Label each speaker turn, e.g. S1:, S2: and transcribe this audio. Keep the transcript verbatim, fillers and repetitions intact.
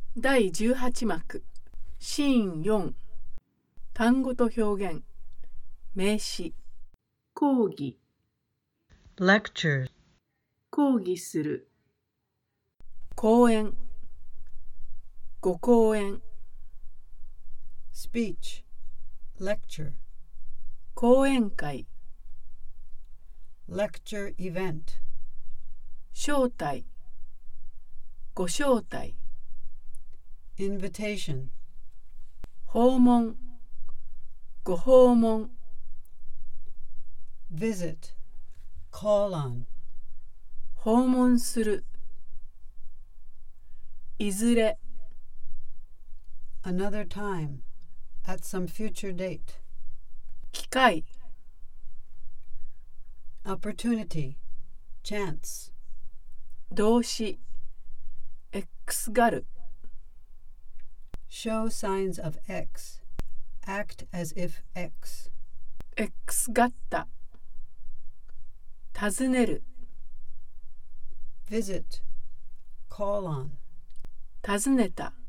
S1: だいじゅうはち幕シーンよん単語と表現名詞講義
S2: lecture,
S1: 講義する講演ご講演
S2: speech, lecture,
S1: 講演会
S2: lecture event,
S1: 招待ご招待
S2: invitation,
S1: 訪問ご訪問
S2: visit, call on,
S1: 訪問するいずれ
S2: another time, at some future date,
S1: 機会
S2: opportunity, chance,
S1: 動詞 X ガル
S2: show signs of X, act as if X,
S1: X ガッタ尋ねる
S2: visit, call on,
S1: 尋ねた